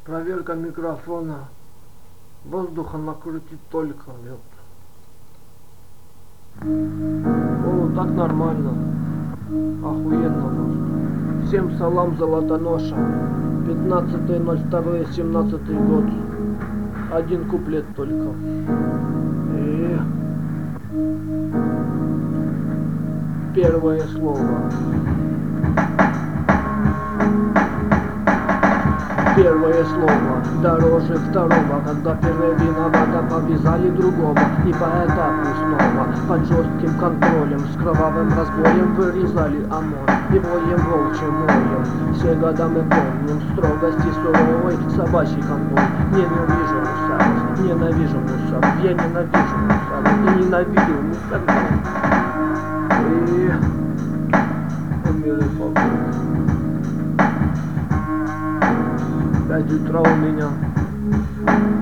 Проверка микрофона. Воздуха накрутить только. О, так нормально. Охуенно воздух. Всем салам, Золотоноша. 15.02.17 год. Один куплет только. И первое слово. Первое слово дороже второго, когда первое виновато повязали другого. И по этапу снова под жестким контролем с кровавым разбоем вырезали ОМОН. И воем волчьим воем все года мы помним строгости суровой собачий конвой. Ненавижу мусоров, ненавижу мусоров, я ненавижу мусоров и ненавидел мусоров. И умер и покой. 5 утра у меня.